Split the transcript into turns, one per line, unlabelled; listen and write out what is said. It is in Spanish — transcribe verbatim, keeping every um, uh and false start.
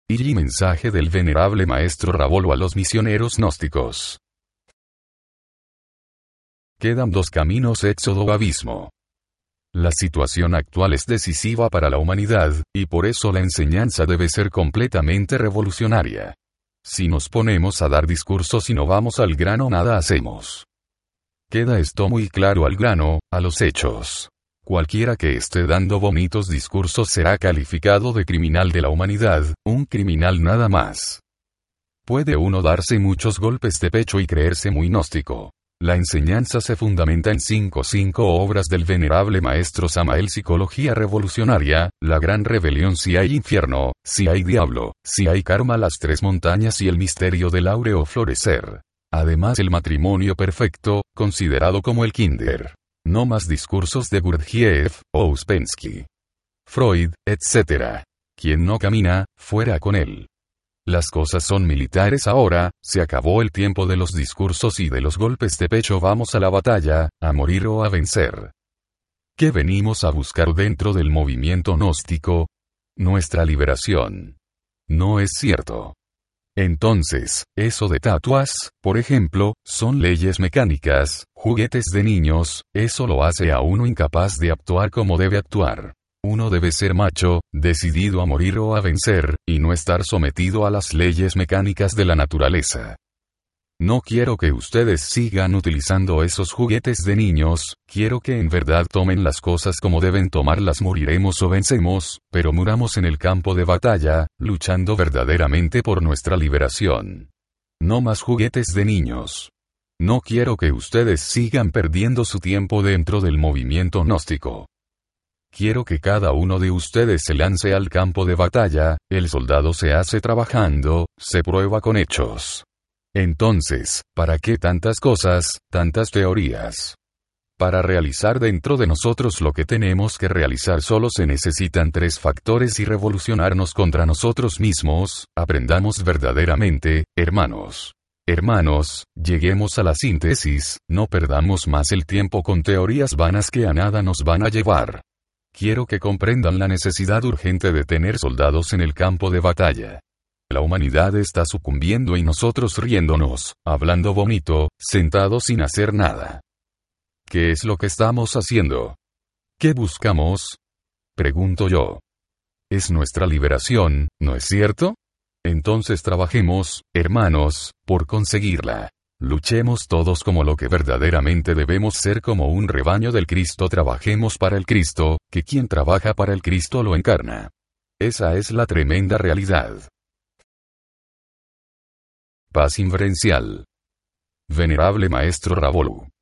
Y mensaje del venerable maestro Ravolo a los misioneros gnósticos. Quedan dos caminos, éxodo o abismo. La situación actual es decisiva para la humanidad, y por eso la enseñanza debe ser completamente revolucionaria. Si nos ponemos a dar discursos y no vamos al grano, nada hacemos. Queda esto muy claro al grano, a los hechos. Cualquiera que esté dando bonitos discursos será calificado de criminal de la humanidad, un criminal nada más. Puede uno darse muchos golpes de pecho y creerse muy gnóstico. La enseñanza se fundamenta en cinco cinco obras del venerable maestro Samael: Psicología Revolucionaria, La Gran Rebelión, Si hay infierno, Si hay diablo, Si hay karma, Las Tres Montañas y el misterio del áureo florecer. Además, el matrimonio perfecto, considerado como el kinder. No más discursos de Gurdjieff, o Uspensky, Freud, etcétera. Quien no camina, fuera con él. Las cosas son militares ahora, se acabó el tiempo de los discursos y de los golpes de pecho, vamos a la batalla, a morir o a vencer. ¿Qué venimos a buscar dentro del movimiento gnóstico? Nuestra liberación. No es cierto. Entonces, eso de tatuas, por ejemplo, son leyes mecánicas, juguetes de niños, eso lo hace a uno incapaz de actuar como debe actuar. Uno debe ser macho, decidido a morir o a vencer, y no estar sometido a las leyes mecánicas de la naturaleza. No quiero que ustedes sigan utilizando esos juguetes de niños, quiero que en verdad tomen las cosas como deben tomarlas. Moriremos o vencemos, pero muramos en el campo de batalla, luchando verdaderamente por nuestra liberación. No más juguetes de niños. No quiero que ustedes sigan perdiendo su tiempo dentro del movimiento gnóstico. Quiero que cada uno de ustedes se lance al campo de batalla, el soldado se hace trabajando, se prueba con hechos. Entonces, ¿para qué tantas cosas, tantas teorías? Para realizar dentro de nosotros lo que tenemos que realizar solo se necesitan tres factores y revolucionarnos contra nosotros mismos. Aprendamos verdaderamente, hermanos. Hermanos, lleguemos a la síntesis, no perdamos más el tiempo con teorías vanas que a nada nos van a llevar. Quiero que comprendan la necesidad urgente de tener soldados en el campo de batalla. La humanidad está sucumbiendo y nosotros riéndonos, hablando bonito, sentados sin hacer nada. ¿Qué es lo que estamos haciendo? ¿Qué buscamos? Pregunto yo. Es nuestra liberación, ¿no es cierto? Entonces trabajemos, hermanos, por conseguirla. Luchemos todos como lo que verdaderamente debemos ser, como un rebaño del Cristo. Trabajemos para el Cristo, que quien trabaja para el Cristo lo encarna. Esa es la tremenda realidad. Paz inferencial. Venerable Maestro Ravolo.